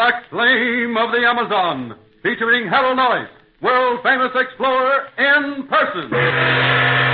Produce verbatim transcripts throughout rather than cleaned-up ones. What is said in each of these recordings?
Black Flame of the Amazon, featuring Harold Noyes, world-famous explorer in person.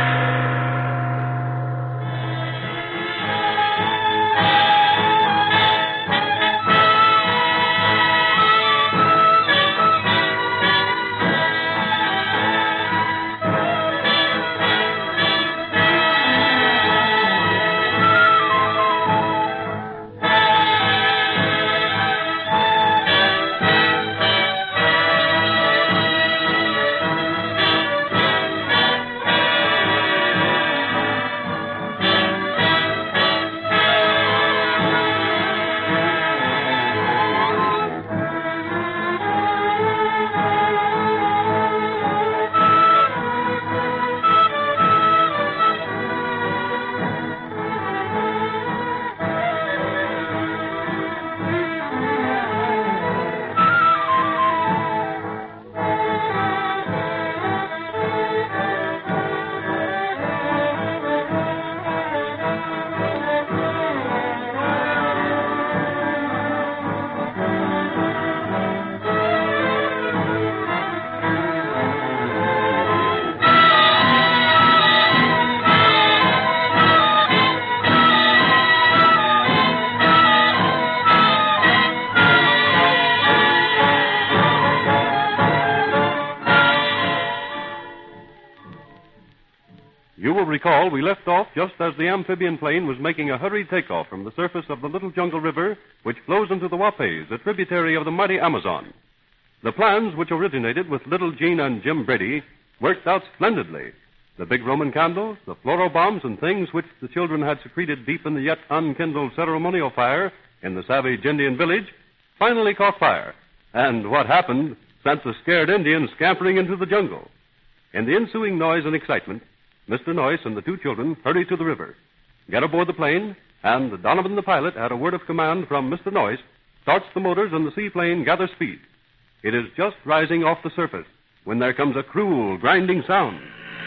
You will recall we left off just as the amphibian plane was making a hurried takeoff from the surface of the Little Jungle River, which flows into the Wapes, a tributary of the mighty Amazon. The plans, which originated with little Jean and Jim Brady, worked out splendidly. The big Roman candles, the fluoro bombs, and things which the children had secreted deep in the yet unkindled ceremonial fire in the savage Indian village finally caught fire. And what happened sent the scared Indians scampering into the jungle. In the ensuing noise and excitement, Mister Noyes and the two children hurried to the river, get aboard the plane, and Donovan the pilot, at a word of command from Mister Noyes, starts the motors and the seaplane gathers speed. It is just rising off the surface when there comes a cruel, grinding sound.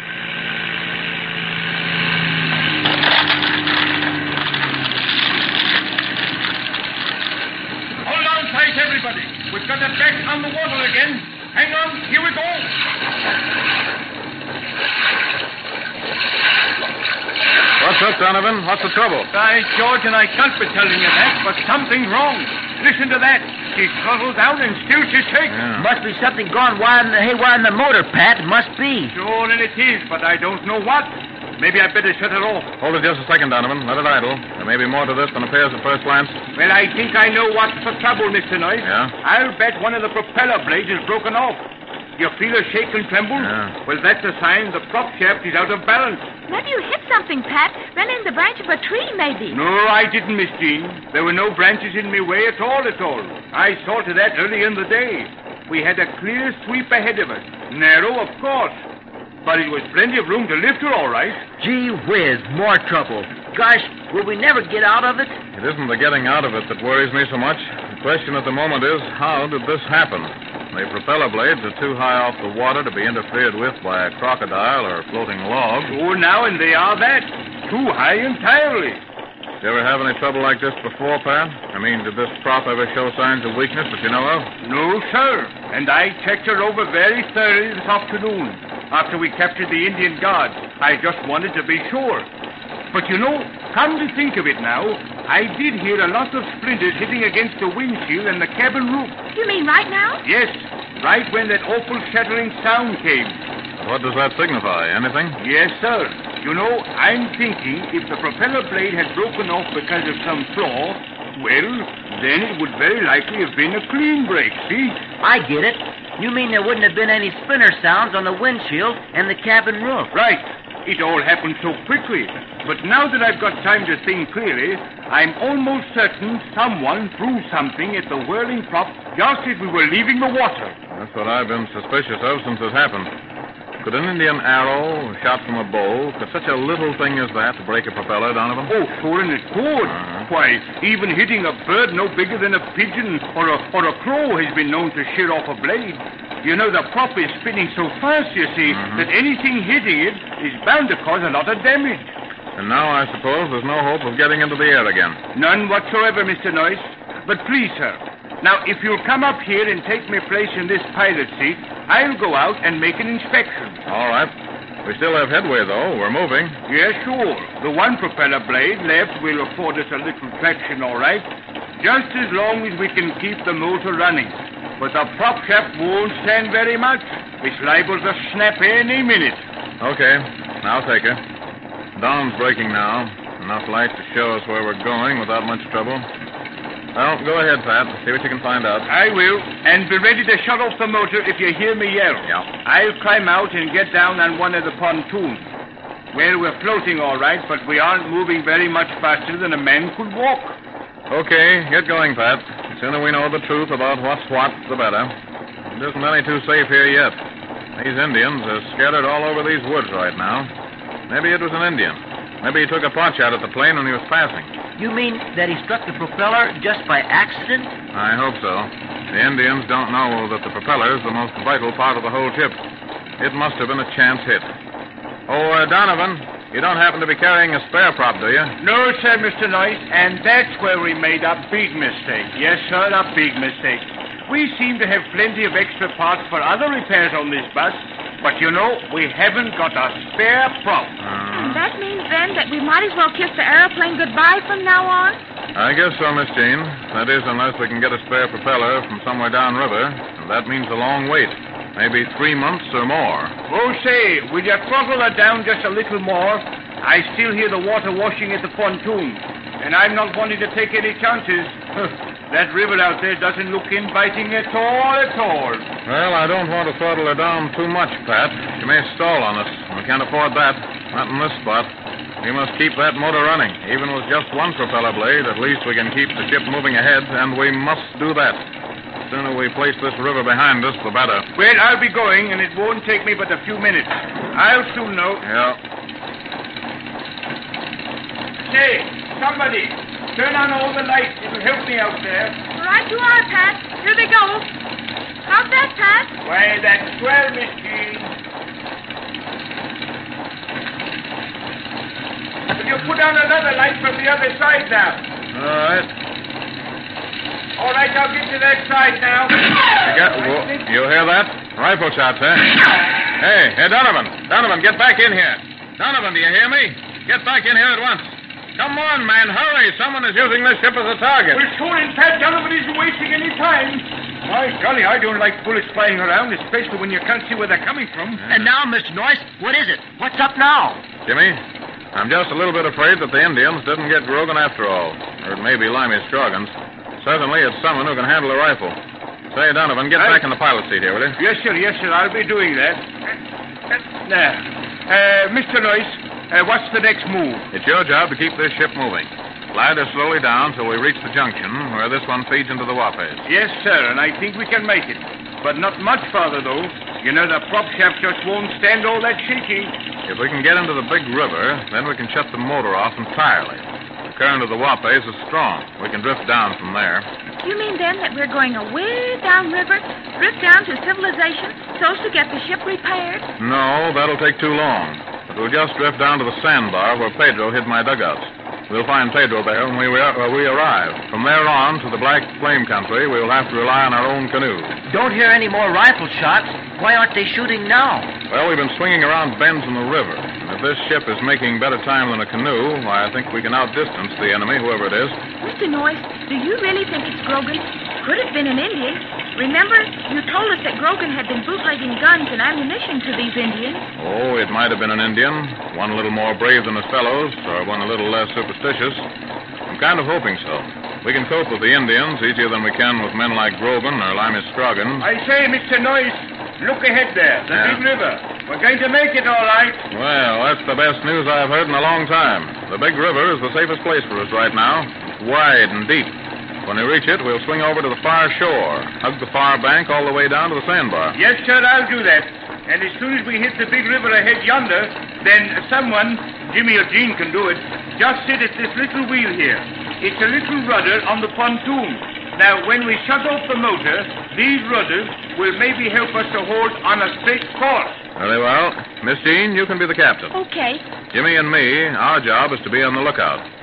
Hold on tight, everybody. We've got it back on the water again. Hang on, here we go. What's up, Donovan? What's the trouble? By George, and I can't be telling you that, but something's wrong. Listen to that. She's throttled down and still she shakes. Yeah. Must be something gone wild in the haywire in the motor, Pat. Must be. Sure, and it is, but I don't know what. Maybe I'd better shut it off. Hold it just a second, Donovan. Let it idle. There may be more to this than appears at first glance. Well, I think I know what's the trouble, Mister Noyes. Yeah? I'll bet one of the propeller blades is broken off. You feel her shake and tremble? Yeah. Well, that's a sign the prop shaft is out of balance. Maybe you hit something, Pat. Ran in the branch of a tree, maybe. No, I didn't, Miss Jean. There were no branches in my way at all, at all. I saw to that early in the day. We had a clear sweep ahead of us. Narrow, of course. But it was plenty of room to lift her, all right. Gee whiz, more trouble. Gosh, will we never get out of it? It isn't the getting out of it that worries me so much. The question at the moment is, how did this happen? The propeller blades are too high off the water to be interfered with by a crocodile or a floating log. Oh, now, and they are that. Too high entirely. You ever have any trouble like this before, Pat? I mean, did this prop ever show signs of weakness that you know of? No, sir. And I checked her over very thoroughly this afternoon. After we captured the Indian guard, I just wanted to be sure. But you know, come to think of it now, I did hear a lot of splinters hitting against the windshield and the cabin roof. You mean right now? Yes, right when that awful shattering sound came. What does that signify? Anything? Yes, sir. You know, I'm thinking if the propeller blade had broken off because of some flaw, well, then it would very likely have been a clean break, see? I get it. You mean there wouldn't have been any splinter sounds on the windshield and the cabin roof? Right. It all happened so quickly. But now that I've got time to think clearly, I'm almost certain someone threw something at the whirling prop just as we were leaving the water. That's what I've been suspicious of since it happened. Could an Indian arrow shot from a bow, could such a little thing as that break a propeller, Donovan? Oh, sure, and it could. Uh-huh. Why, even hitting a bird no bigger than a pigeon or a, or a crow has been known to shear off a blade. You know, the prop is spinning so fast, you see, Mm-hmm. that anything hitting it is bound to cause a lot of damage. And now I suppose there's no hope of getting into the air again. None whatsoever, Mister Noyes. But please, sir, Now, if you'll come up here and take my place in this pilot seat, I'll go out and make an inspection. All right. We still have headway, though. We're moving. Yes, sure. The one propeller blade left will afford us a little traction, all right. Just as long as we can keep the motor running. But the prop shaft won't stand very much. It's liable to snap any minute. Okay. I'll take her. Dawn's breaking now. Enough light to show us where we're going without much trouble. Well, go ahead, Pat. See what you can find out. I will. And be ready to shut off the motor if you hear me yell. Yeah. I'll climb out and get down on one of the pontoons. Well, we're floating all right, but we aren't moving very much faster than a man could walk. Okay, get going, Pat. The sooner we know the truth about what's what, the better. It isn't any too safe here yet. These Indians are scattered all over these woods right now. Maybe it was an Indian. Maybe he took a pot shot at the plane when he was passing. You mean that he struck the propeller just by accident? I hope so. The Indians don't know that the propeller is the most vital part of the whole ship. It must have been a chance hit. Oh, uh, Donovan, you don't happen to be carrying a spare prop, do you? No, sir, Mister Noyce, and that's where we made a big mistake. Yes, sir, a big mistake. We seem to have plenty of extra parts for other repairs on this bus, but you know, we haven't got a spare prop. And that means, then, that we might as well kiss the aeroplane goodbye from now on? I guess so, Miss Jean. That is, unless we can get a spare propeller from somewhere downriver. And that means a long wait. Maybe three months or more. Oh, say, will you throttle her down just a little more? I still hear the water washing at the pontoon, and I'm not wanting to take any chances. That river out there doesn't look inviting at all, at all. Well, I don't want to throttle her down too much, Pat. She may stall on us. We can't afford that. Not in this spot. We must keep that motor running. Even with just one propeller blade, at least we can keep the ship moving ahead, and we must do that. The sooner we place this river behind us, the better. Well, I'll be going, and it won't take me but a few minutes. I'll soon know. Yeah. Say, somebody, turn on all the lights. It'll help me out there. Right you are, Pat. Here they go. How's that, Pat? Why, that's swell, Miss Jean. Will you put on another light from the other side now? All right. All right, I'll get to that side now. You, got, well, you hear that? Rifle shots, eh? Hey, hey, Donovan. Donovan, get back in here. Donovan, do you hear me? Get back in here at once. Come on, man, hurry. Someone is using this ship as a target. We're sure in Pat Donovan isn't wasting any time. My golly, I don't like bullets flying around, especially when you can't see where they're coming from. And now, Mister Noyce, what is it? What's up now? Jimmy, I'm just a little bit afraid that the Indians didn't get Grogan after all. Or it may be Limey Scroggins. Certainly it's someone who can handle a rifle. Say, Donovan, get I... back in the pilot seat here, will you? Yes, sir, yes, sir. I'll be doing that. Now, uh, Mister Noyce, uh, what's the next move? It's your job to keep this ship moving. Slide her slowly down till we reach the junction where this one feeds into the Wapes. Yes, sir, and I think we can make it. But not much farther, though. You know, the prop shaft just won't stand all that shaking. If we can get into the big river, then we can shut the motor off entirely. The current of the Wapes is strong. We can drift down from there. You mean, then, that we're going away downriver, drift down to civilization, so as to get the ship repaired? No, that'll take too long. But we'll just drift down to the sandbar where Pedro hid my dugouts. We'll find Pedro there when we, uh, we arrive. From there on to the Black Flame country, we'll have to rely on our own canoe. Don't hear any more rifle shots. Why aren't they shooting now? Well, we've been swinging around bends in the river. And if this ship is making better time than a canoe, why, I think we can outdistance the enemy, whoever it is. Mister Noyce, do you really think it's Grogan? Could have been an Indian. Remember, you told us that Grogan had been bootlegging guns and ammunition to these Indians. Oh, it might have been an Indian. One a little more brave than his fellows, or one a little less superstitious. I'm kind of hoping so. We can cope with the Indians easier than we can with men like Grogan or Limey Scroggins. I say, Mister Noyce, look ahead there, the Yeah. big river. We're going to make it, all right. Well, that's the best news I've heard in a long time. The big river is the safest place for us right now. It's wide and deep. When we reach it, we'll swing over to the far shore, hug the far bank all the way down to the sandbar. Yes, sir, I'll do that. And as soon as we hit the big river ahead yonder, then someone, Jimmy or Jean can do it, just sit at this little wheel here. It's a little rudder on the pontoon. Now, when we shut off the motor, these rudders will maybe help us to hold on a straight course. Very well. Miss Jean, you can be the captain. Okay. Jimmy and me, our job is to be on the lookout.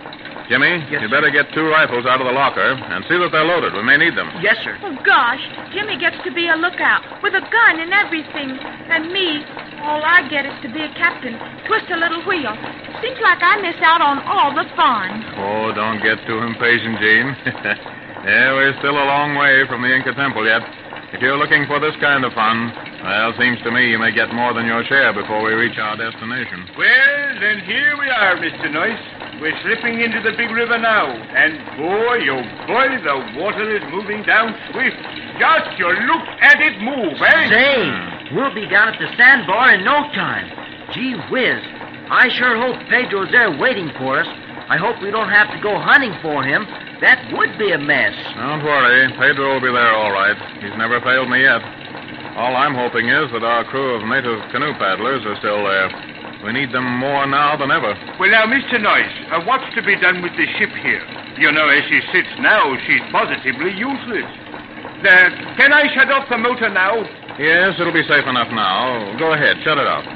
Jimmy, Yes, you sir. better get two rifles out of the locker and see that they're loaded. We may need them. Yes, sir. Oh, gosh. Jimmy gets to be a lookout with a gun and everything. And me, all I get is to be a captain, twist a little wheel. Seems like I miss out on all the fun. Oh, don't get too impatient, Gene. Yeah, we're still a long way from the Inca Temple yet. If you're looking for this kind of fun, well, seems to me you may get more than your share before we reach our destination. Well, then here we are, Mister Noyce. We're slipping into the big river now. And boy, oh boy, the water is moving down swift. Just you look at it move, eh? Say, we'll be down at the sandbar in no time. Gee whiz. I sure hope Pedro's there waiting for us. I hope we don't have to go hunting for him. That would be a mess. Don't worry. Pedro will be there all right. He's never failed me yet. All I'm hoping is that our crew of native canoe paddlers are still there. We need them more now than ever. Well, now, Mister Noyce, uh, what's to be done with the ship here? You know, as she sits now, she's positively useless. Uh, can I shut off the motor now? Yes, it'll be safe enough now. Go ahead, shut it off.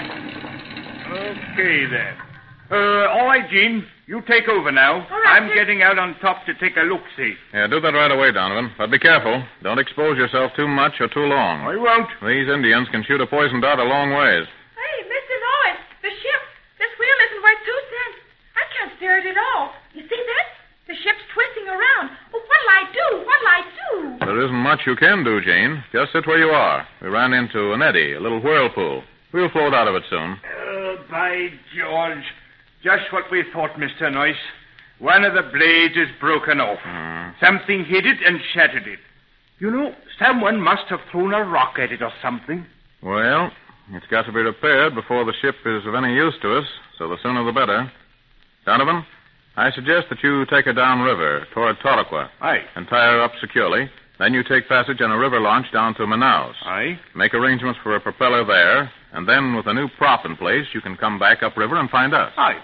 Okay, then. Uh, all right, Gene. You take over now. All right, I'm sir. getting out on top to take a look-see. Yeah, do that right away, Donovan. But be careful. Don't expose yourself too much or too long. I won't. These Indians can shoot a poison dart a long ways. Hey, Mister Noyce, the ship. This wheel isn't worth two cents. I can't steer it at all. You see that? The ship's twisting around. Well, what'll I do? What'll I do? There isn't much you can do, Jane. Just sit where you are. We ran into an eddy, a little whirlpool. We'll float out of it soon. Oh, by George. Just what we thought, Mister Noyce. One of the blades is broken off. Mm. Something hit it and shattered it. You know, someone must have thrown a rock at it or something. Well, it's got to be repaired before the ship is of any use to us, so the sooner the better. Donovan, I suggest that you take her downriver toward Toraqua. Aye. And tie her up securely. Then you take passage on a river launch down to Manaus. Aye. Make arrangements for a propeller there, and then with a new prop in place, you can come back upriver and find us. Aye.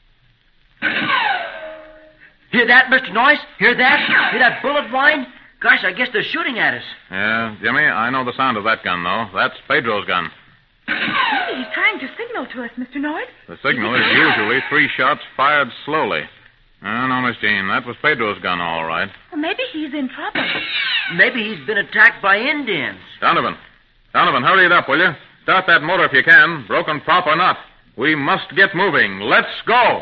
Hear that, Mister Noyce? Hear that? Hear that bullet whine? Gosh, I guess they're shooting at us. Yeah, Jimmy, I know the sound of that gun, though. That's Pedro's gun. Maybe he's trying to signal to us, Mister Noyce. The signal is usually three shots fired slowly. Oh, no, Miss Jean, that was Pedro's gun, all right. Well, maybe he's in trouble. Maybe he's been attacked by Indians. Donovan. Donovan, hurry it up, will you? Start that motor if you can, broken prop or not. We must get moving. Let's go.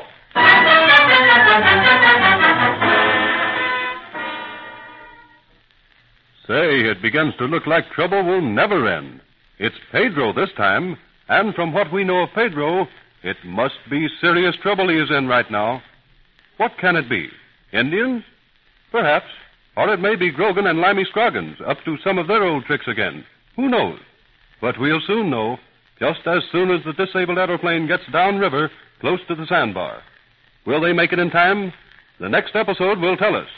Say, it begins to look like trouble will never end. It's Pedro this time, and from what we know of Pedro, it must be serious trouble he is in right now. What can it be? Indians? Perhaps. Or it may be Grogan and Limey Scroggins up to some of their old tricks again. Who knows? But we'll soon know, just as soon as the disabled aeroplane gets downriver close to the sandbar. Will they make it in time? The next episode will tell us.